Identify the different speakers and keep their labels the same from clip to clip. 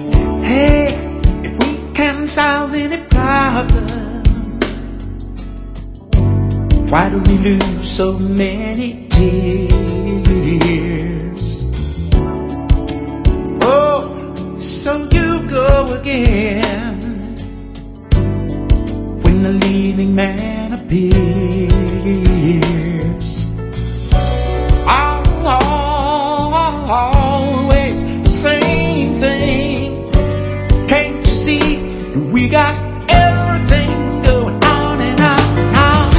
Speaker 1: Hey, if we can solve any problem, why do we lose so many tears? Oh, so you go again when the leading man appears. Always the same thing. Can't you see we got everything going on and on?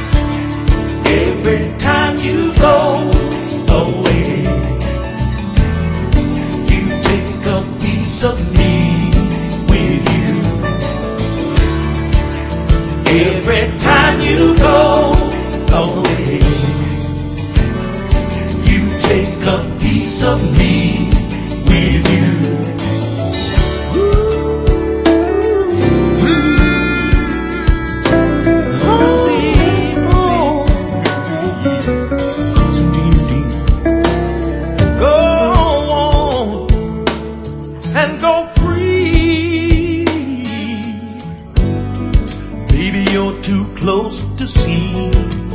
Speaker 1: Every time you go away, you take a piece of me with you. Every time you go away, you take a piece of me with you. Go on and go free. Baby, you're too close to see.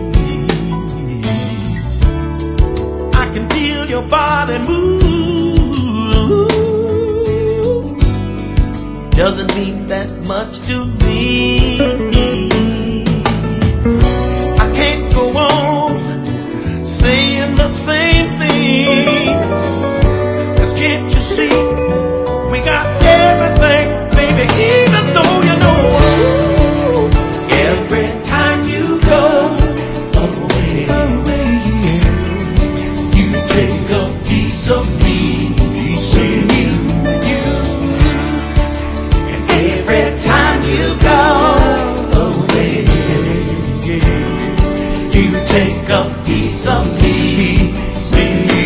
Speaker 1: I can feel your body move. Doesn't mean that much to me. I can't go on saying the same thing. 'Cause can't you see we got everything, baby, even though you know every time you go away, you take a piece of me with you. And every time you go away, you take a piece of me with you.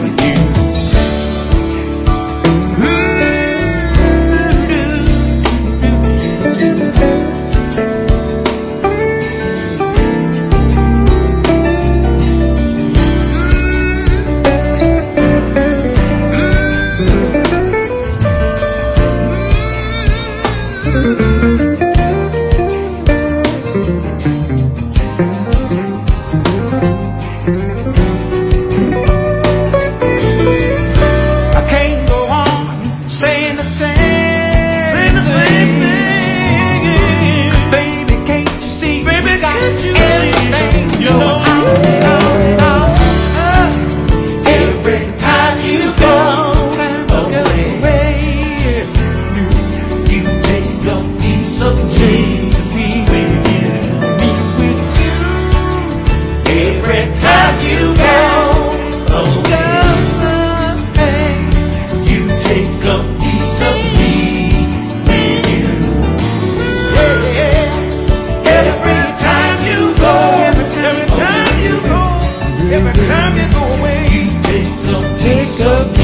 Speaker 1: I can't go on saying the same thing. Baby, can't you see? Baby, can't you everything see? You know, every time you go away, you take a piece of me with you. Every time you go away, you take a piece of me with you. Every time you go, every time you go away, you take a piece of me.